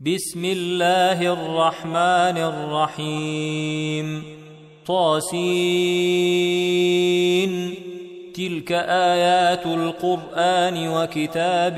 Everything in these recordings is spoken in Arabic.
بسم الله الرحمن الرحيم طاسين تلك آيات القرآن وكتاب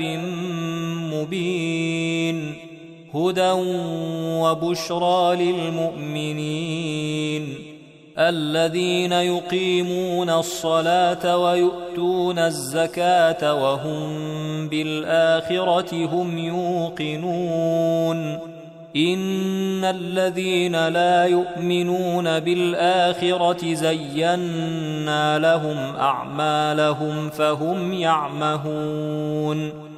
مبين هدى وبشرى للمؤمنين الذين يقيمون الصلاة ويؤتون الزكاة وهم بالآخرة هم يوقنون إن الذين لا يؤمنون بالآخرة زينا لهم أعمالهم فهم يعمهون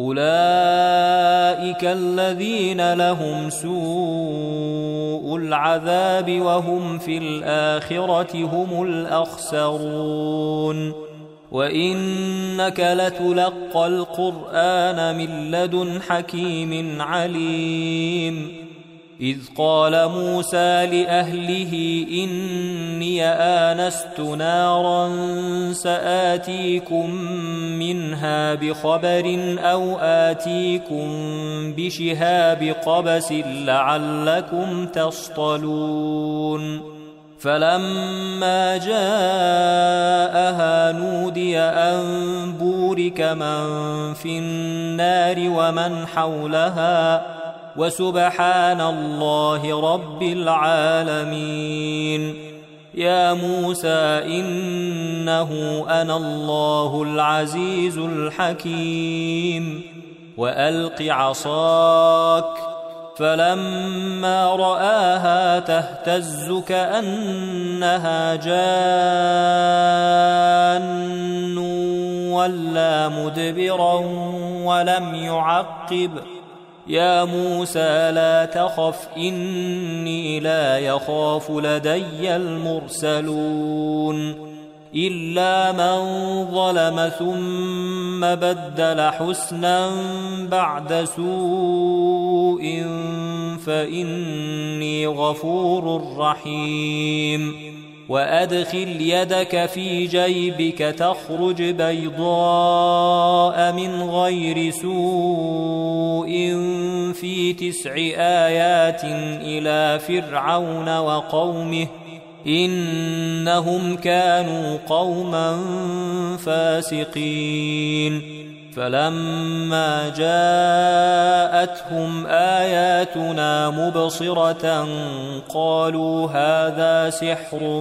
أولئك الذين لهم سوء العذاب وهم في الآخرة هم الأخسرون وإنك لتلقى القرآن من لدن حكيم عليم إذ قال موسى لأهله إني آنست نارا سآتيكم منها بخبر أو آتيكم بشهاب قبس لعلكم تصطلون فلما جاءها نودي أن بورك من في النار ومن حولها وسبحان الله رب العالمين يا موسى إنه أنا الله العزيز الحكيم وألق عصاك فلما رآها تهتز كأنها جان ولا مدبرا ولم يعقب يا موسى لا تخف إني لا يخاف لدي المرسلون إلا من ظلم ثم بدل حسنا بعد سوء فإني غفور رحيم وأدخل يدك في جيبك تخرج بيضاء من غير سوء في 9 آيات إلى فرعون وقومه إنهم كانوا قوما فاسقين فلما جاءتهم آياتنا مبصرة قالوا هذا سحر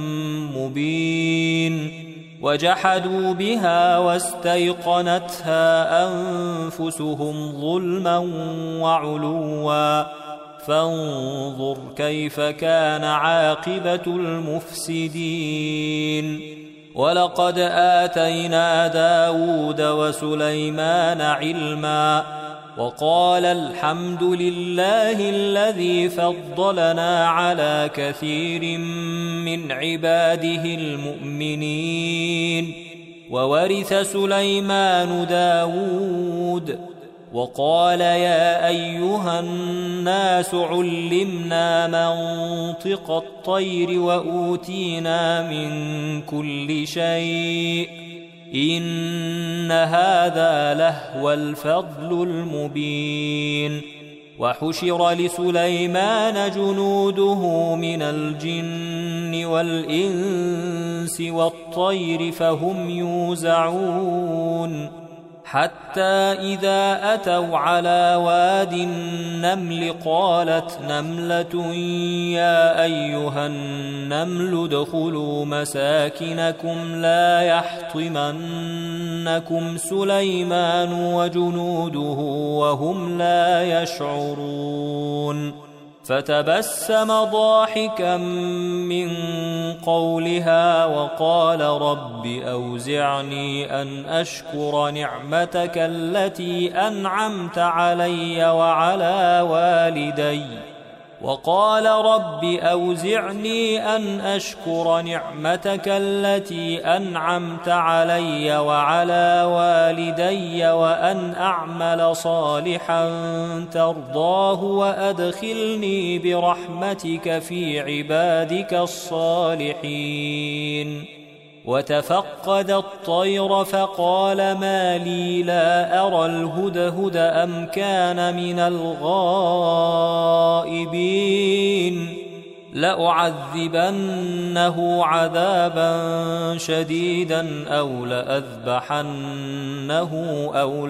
مبين وجحدوا بها واستيقنتها أنفسهم ظلما وعلوا فانظر كيف كان عاقبة المفسدين ولقد آتينا داود وسليمان علما وقال الحمد لله الذي فضلنا على كثير من عباده المؤمنين وورث سليمان داود وقال يا أيها الناس علمنا منطق الطير وأوتينا من كل شيء إن هذا لهو الفضل المبين وحشر لسليمان جنوده من الجن والإنس والطير فهم يوزعون حتى إذا أتوا على واد النمل قالت نملة يا أيها النمل ادخلوا مساكنكم لا يحطمنكم سليمان وجنوده وهم لا يشعرون فتبسم ضاحكا من قولها وقال رب أوزعني أن أشكر نعمتك التي أنعمت علي وعلى والدي وقال رب أوزعني أن أشكر نعمتك التي أنعمت علي وعلى والدي وأن أعمل صالحا ترضاه وأدخلني برحمتك في عبادك الصالحين وتفقد الطير فقال ما لي لا أرى الهدهد أم كان من الغائبين لأعذبنه عذابا شديدا أو لأذبحنه أو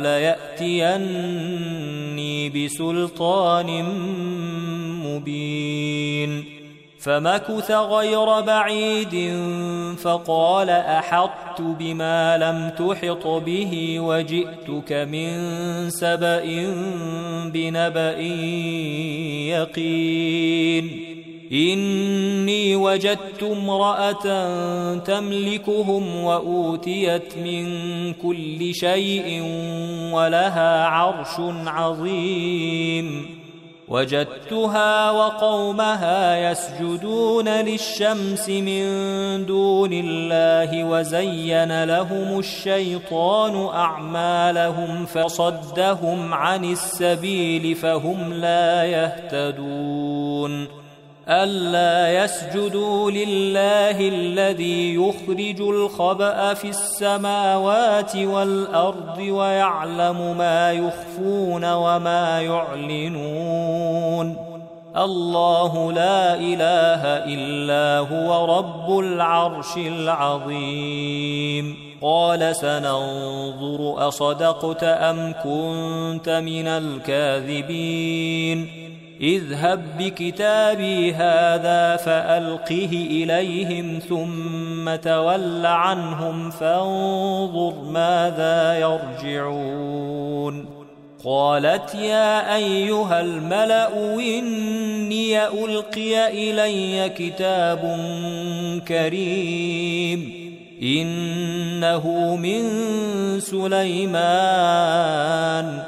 ليأتيني بسلطان مبين فمكث غير بعيد فقال أحطت بما لم تحط به وجئتك من سبأ بنبأ يقين إني وجدت امرأة تملكهم وأوتيت من كل شيء ولها عرش عظيم وجدتها وقومها يسجدون للشمس من دون الله وزين لهم الشيطان أعمالهم فصدهم عن السبيل فهم لا يهتدون ألا يسجدوا لله الذي يخرج الخبأ في السماوات والأرض ويعلم ما يخفون وما يعلنون الله لا إله إلا هو رب العرش العظيم قال سننظر أصدقت أم كنت من الكاذبين اذهب بكتابي هذا فألقه إليهم ثم تول عنهم فانظر ماذا يرجعون قالت يا أيها الملأ إني ألقي إلي كتاب كريم إنه من سليمان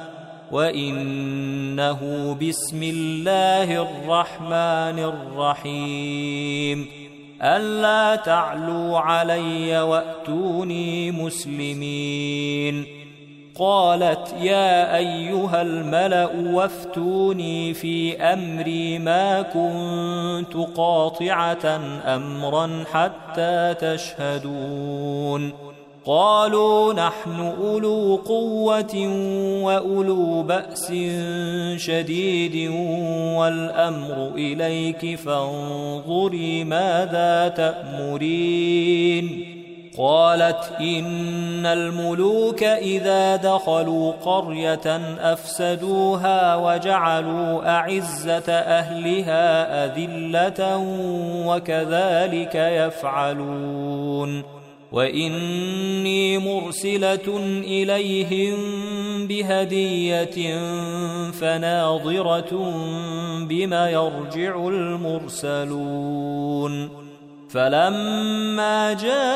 وإنه بسم الله الرحمن الرحيم ألا تعلوا علي وأتوني مسلمين قالت يا أيها الملأ وافتوني في أمري ما كنت قاطعة أمرا حتى تشهدون قالوا نحن أولو قوة وأولو بأس شديد والأمر إليك فانظري ماذا تأمرين قالت إن الملوك إذا دخلوا قرية أفسدوها وجعلوا أعزة أهلها أذلة وكذلك يفعلون وإني مرسلة إليهم بهدية فناظرة بما يرجع المرسلون فلما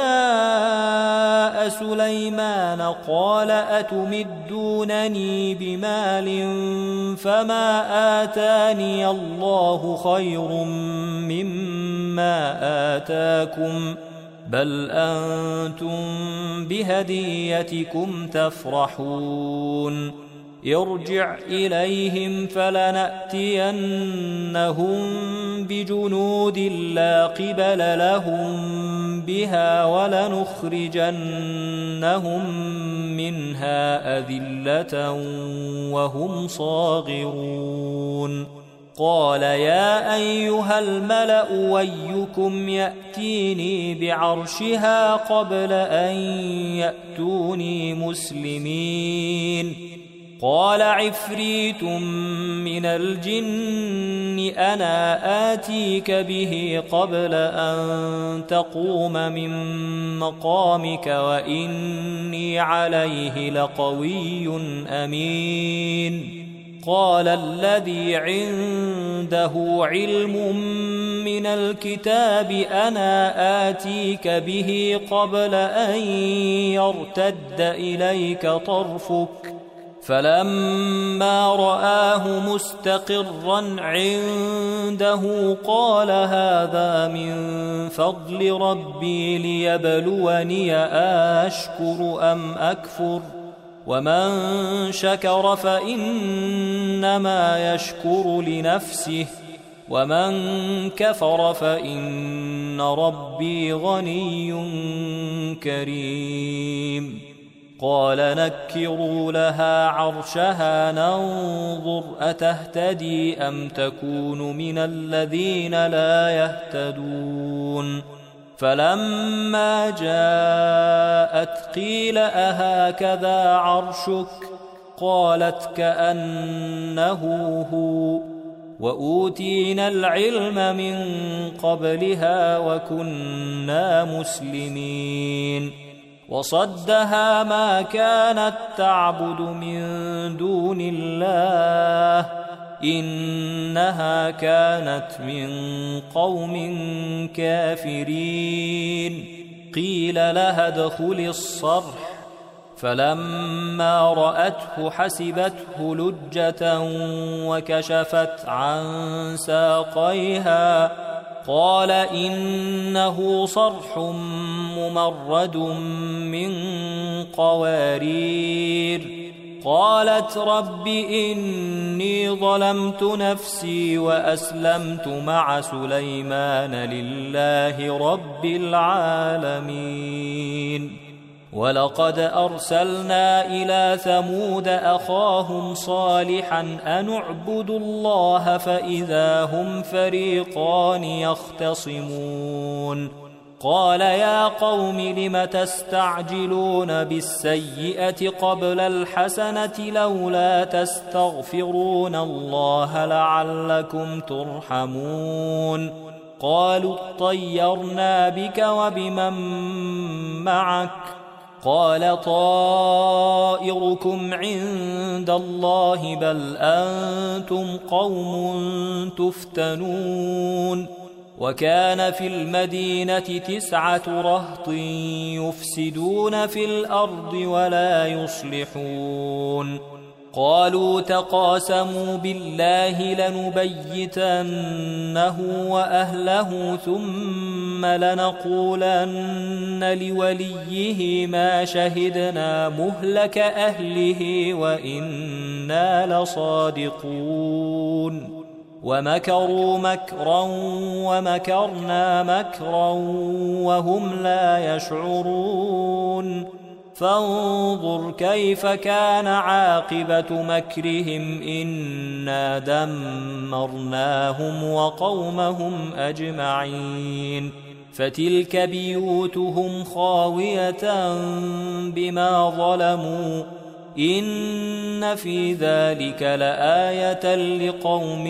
جاء سليمان قال أتمدونني بمال فما آتاني الله خير مما آتاكم بل أنتم بهديتكم تفرحون ارجع إليهم فلنأتينهم بجنود لا قبل لهم بها ولنخرجنهم منها أذلة وهم صاغرون قال يا أيها الملأ ويكم يأتيني بعرشها قبل أن يأتوني مسلمين قال عفريت من الجن أنا آتيك به قبل أن تقوم من مقامك وإني عليه لقوي أمين قال الذي عنده علم من الكتاب أنا آتيك به قبل أن يرتد إليك طرفك فلما رآه مستقرا عنده قال هذا من فضل ربي ليبلوني أشكر أم أكفر ومن شكر فإنما يشكر لنفسه ومن كفر فإن ربي غني كريم قال نكروا لها عرشها ننظر أتهتدي أم تكون من الذين لا يهتدون فلما جاءت قيل أهكذا عرشك قالت كأنه هو وأوتينا العلم من قبلها وكنا مسلمين وصدها ما كانت تعبد من دون الله إنها كانت من قوم كافرين قيل لها ادخل الصرح فلما رأته حسبته لجة وكشفت عن ساقيها قال إنه صرح ممرد من قوارير قالت رب إني ظلمت نفسي وأسلمت مع سليمان لله رب العالمين ولقد أرسلنا إلى ثمود أخاهم صالحا أن اعبدوا الله فإذا هم فريقان يختصمون قال يا قوم لم تستعجلون بالسيئة قبل الحسنة لولا تستغفرون الله لعلكم ترحمون قالوا اطيرنا بك وبمن معك قال طائركم عند الله بل أنتم قوم تفتنون وكان في المدينة 9 رهط يفسدون في الأرض ولا يصلحون قالوا تقاسموا بالله لنبيتنه وأهله ثم لنقولن لوليه ما شهدنا مهلك أهله وإنا لصادقون ومكروا مكرا ومكرنا مكرا وهم لا يشعرون فانظر كيف كان عاقبة مكرهم إنا دمرناهم وقومهم أجمعين فتلك بيوتهم خاوية بما ظلموا إن في ذلك لآية لقوم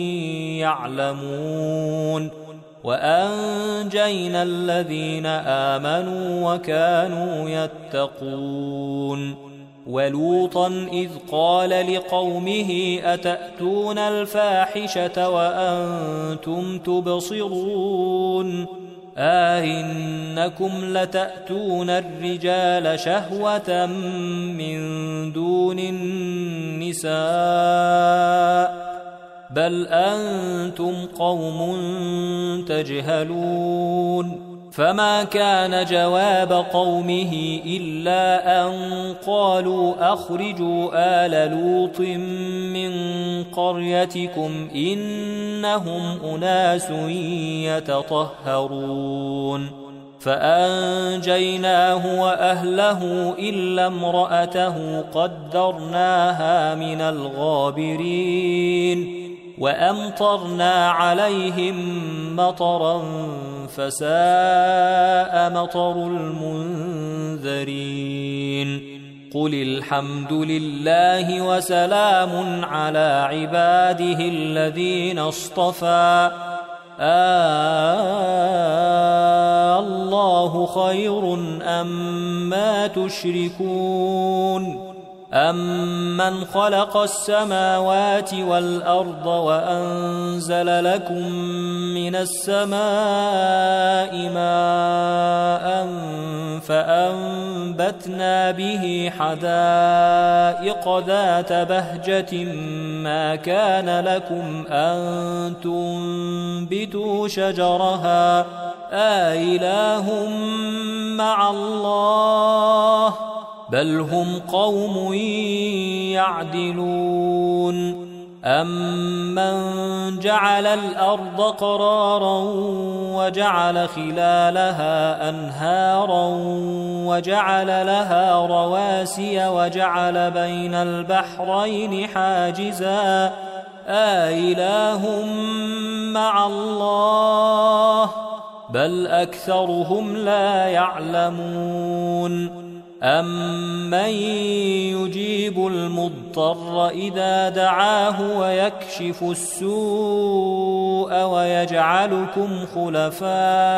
يعلمون وأنجينا الذين آمنوا وكانوا يتقون ولوطا إذ قال لقومه أتأتون الفاحشة وأنتم تبصرون أئنكم لتأتون الرجال شهوة من دون النساء بل أنتم قوم تجهلون فما كان جواب قومه إلا أن قالوا أخرجوا آل لوط من قريتكم إنهم أناس يتطهرون فأنجيناه وأهله إلا امرأته قدرناها من الغابرين وأمطرنا عليهم مطرا فساء مطر المنذرين قل الحمد لله وسلام على عباده الذين اصطفى الله خير أما تشركون أمن خلق السماوات والأرض وأنزل لكم من السماء ماء فأنبتنا به حدائق ذات بهجة ما كان لكم أن تنبتوا شجرها أإله مع الله بل هم قوم يعدلون أَمَّنْ جَعَلَ الْأَرْضَ قَرَارًا وَجَعَلَ خِلَالَهَا أَنْهَارًا وَجَعَلَ لَهَا رَوَاسِيَ وَجَعَلَ بَيْنَ الْبَحْرَيْنِ حَاجِزًا أَإِلَٰهٌ مَّعَ اللَّهِ بَلْ أَكْثَرُهُمْ لَا يَعْلَمُونَ أَمَّن يُجِيبُ الْمُضْطَرَّ إِذَا دَعَاهُ وَيَكْشِفُ السُّوءَ وَيَجْعَلُكُمْ خُلَفَاءَ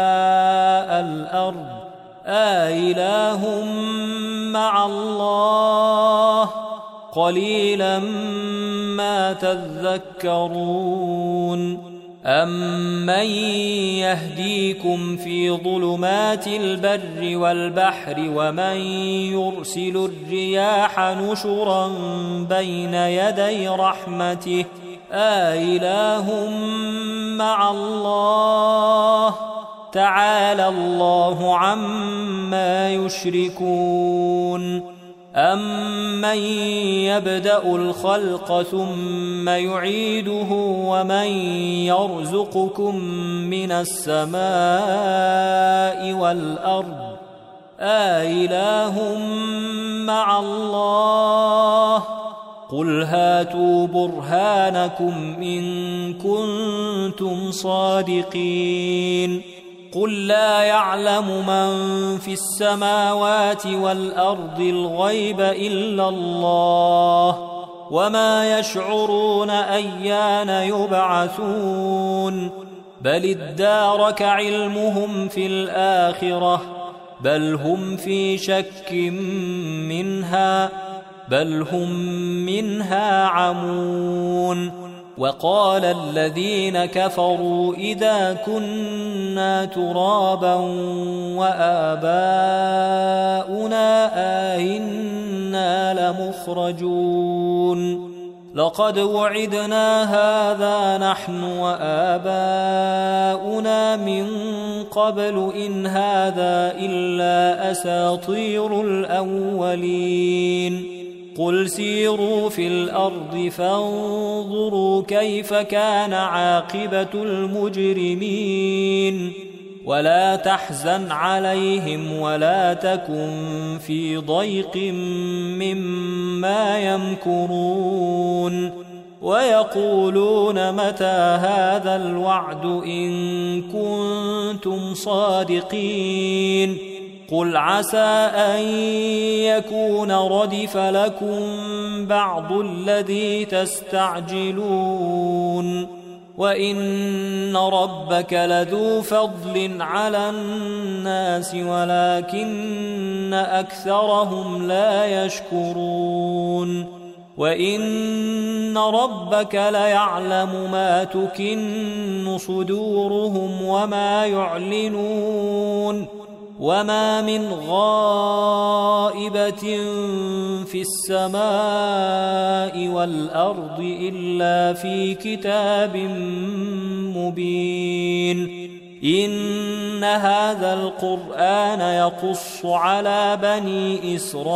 الْأَرْضِ أَإِلَٰهٌ مَّعَ اللَّهِ قَلِيلًا مَّا تَذَكَّرُونَ أَمَّن يَهْدِيكُمْ فِي ظُلُمَاتِ الْبَرِّ وَالْبَحْرِ وَمَن يُرْسِلُ الرِّيَاحَ نُشُرًا بَيْنَ يَدَيْ رَحْمَتِهِ أَإِلَٰهٌ مَّعَ اللَّهِ تَعَالَى اللَّهُ عَمَّا يُشْرِكُونَ أَمَّن يَبْدَأُ الْخَلْقَ ثُمَّ يُعِيدُهُ وَمَن يَرْزُقُكُم مِّنَ السَّمَاءِ وَالْأَرْضِ أَإِلَٰهٌ مَّعَ اللَّهِ قُلْ هَاتُوا بُرْهَانَكُمْ إِن كُنتُمْ صَادِقِينَ قُل لَّا يَعْلَمُ مَن فِي السَّمَاوَاتِ وَالْأَرْضِ الْغَيْبَ إِلَّا اللَّهُ وَمَا يَشْعُرُونَ أَيَّانَ يُبْعَثُونَ بَلِ ادَّارَكَ عِلْمُهُمْ فِي الْآخِرَةِ بَلْ هُمْ فِي شَكٍّ مِّنْهَا بَلْ هُمْ مِنْهَا عَمُونَ وَقَالَ الَّذِينَ كَفَرُوا إِذَا كُنَّا تُرَابًا وَآبَاؤُنَا أَإِنَّا لَمُخْرَجُونَ لَقَدْ وُعِدْنَا هَذَا نَحْنُ وَآبَاؤُنَا مِنْ قَبْلُ إِنْ هَذَا إِلَّا أَسَاطِيرُ الْأَوَّلِينَ قُلْ سِيرُوا فِي الْأَرْضِ فَانظُرُوا كَيْفَ كَانَ عَاقِبَةُ الْمُجْرِمِينَ وَلَا تَحْزَنْ عَلَيْهِمْ وَلَا تَكُنْ فِي ضَيْقٍ مِّمَّا يَمْكُرُونَ وَيَقُولُونَ مَتَى هَذَا الْوَعْدُ إِن كُنتُمْ صَادِقِينَ قُلْ عَسَىٰ أَن يَكُونَ رَدِفَ لَكُم بَعْضُ الَّذِي تَسْتَعْجِلُونَ وَإِنَّ رَبَّكَ لَذُو فَضْلٍ عَلَى النَّاسِ وَلَكِنَّ أَكْثَرَهُمْ لَا يَشْكُرُونَ وَإِنَّ رَبَّكَ لَيَعْلَمُ مَا تُكِنُّ صُدُورُهُمْ وَمَا يُعْلِنُونَ وَمَا مِنْ غَائِبَةٍ فِي السَّمَاءِ وَالْأَرْضِ إِلَّا فِي كِتَابٍ مُبِينٍ إِنَّ هَذَا الْقُرْآنَ يَقُصُّ عَلَى بَنِي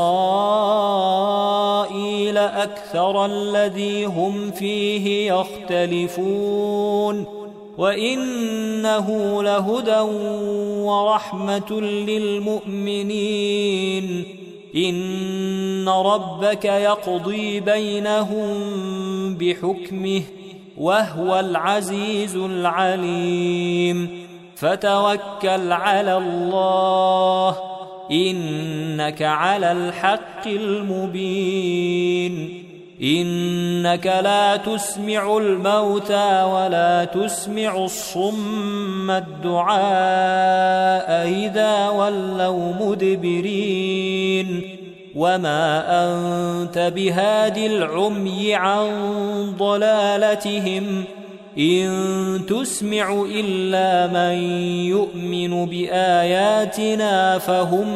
إِسْرَائِيلَ أَكْثَرَ الَّذِي هُمْ فِيهِ يَخْتَلِفُونَ وَإِنَّهُ لَهُدًى وَرَحْمَةٌ لِّلْمُؤْمِنِينَ إِنَّ رَبَّكَ يَقْضِي بَيْنَهُم بِحُكْمِهِ وَهُوَ الْعَزِيزُ الْعَلِيمُ فَتَوَكَّلْ عَلَى اللَّهِ إِنَّكَ عَلَى الْحَقِّ الْمُبِينِ إِنَّكَ لَا تُسْمِعُ الْمَوْتَى وَلَا تُسْمِعُ الصُّمَّ الدُّعَاءَ إِذَا وَلَّوْا مُدْبِرِينَ وَمَا أَنْتَ بِهَادِ الْعُمْيِ عَنْ ضَلَالَتِهِمْ إِن تُسْمِعُ إِلَّا مَن يُؤْمِنُ بِآيَاتِنَا فَهُمْ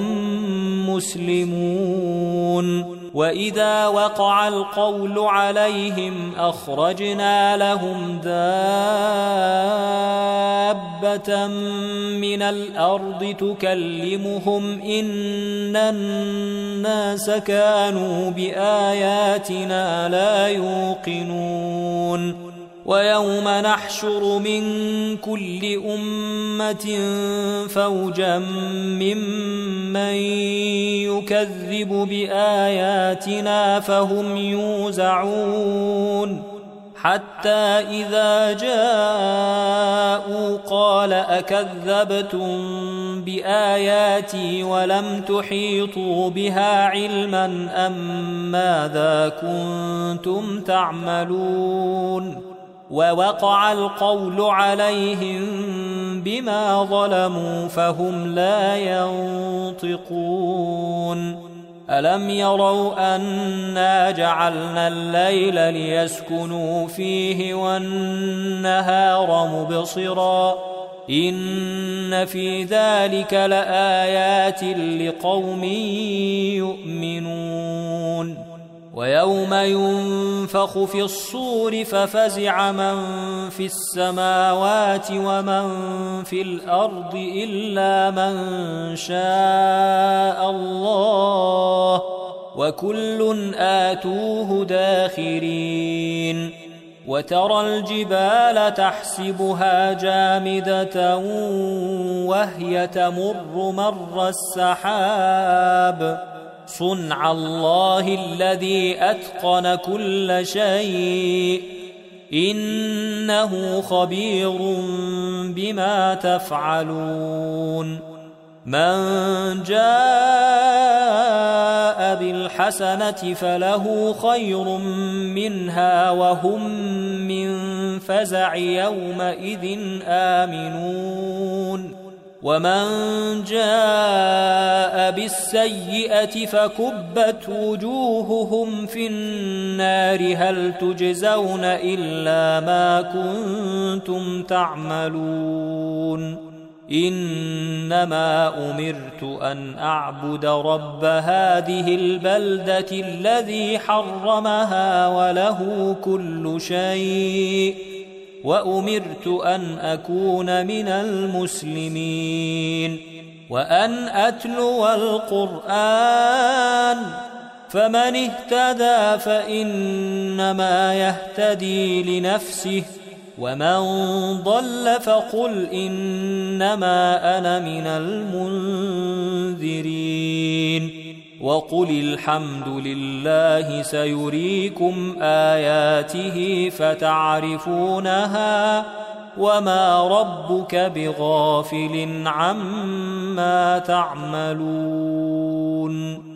مُسْلِمُونَ وَإِذَا وَقَعَ الْقَوْلُ عَلَيْهِمْ أَخْرَجْنَا لَهُمْ دَابَّةً دابة من الأرض تكلمهم إن الناس كانوا بآياتنا لا يوقنون ويوم نحشر من كل أمة فوجا ممن يكذب بآياتنا فهم يوزعون حتى إذا جاءوا قال أكذبتم بآياتي ولم تحيطوا بها علما أم ماذا كنتم تعملون ووقع القول عليهم بما ظلموا فهم لا ينطقون ألم يروا أنا جعلنا الليل ليسكنوا فيه والنهار مبصرا إن في ذلك لآيات لقوم يؤمنون ويوم ينفخ في الصور ففزع من في السماوات ومن في الأرض إلا من شاء الله وكل آتوه داخرين وترى الجبال تحسبها جامدة وهي تمر مر السحاب صنع الله الذي أتقن كل شيء إنه خبير بما تفعلون من جاء بالحسنة فله خير منها وهم من فزع يومئذ آمنون ومن جاء بالسيئة فكبت وجوههم في النار هل تجزون إلا ما كنتم تعملون إنما أمرت أن أعبد رب هذه البلدة الذي حرمها وله كل شيء وأمرت أن أكون من المسلمين وأن أتلو القرآن فمن اهتدى فإنما يهتدي لنفسه ومن ضل فقل إنما أنا من المنذرين وقل الحمد لله سيريكم آياته فتعرفونها وما ربك بغافل عما تعملون